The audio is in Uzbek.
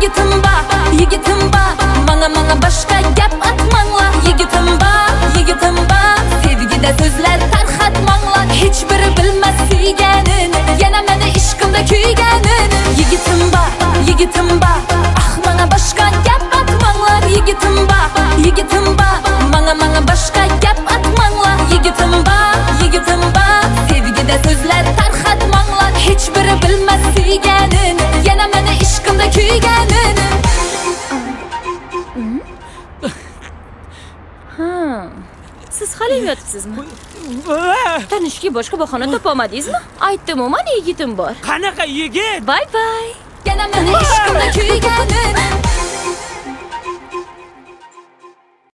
yigitim ba, manga boshqa gap atmanglar. Yigitim ba, sevgida so'zlar tarqatmanglar. Hech biri bilmas suyganini, yana meni ishqimda kuyganini. Yigitim ba, ah manga boshqa gap atmanglar. Yigitim ba, manga boshqa gap atmanglar. Yigitim ba, sevgida so'zlar tarqatmanglar. Hech biri bilmas suyganini, yana meni ishqimda kuyganini. Siz hali yotibsizmi? Tanishga boshqa bahona topolmadingizmi? Aytdim-ku, meni yigitim bor. Qanaqa yigit? Bye bye. Yana meni ishqimda kuyganini.